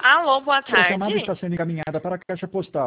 Alô, boa Sua chamada tarde. está sendo encaminhada para a caixa postal.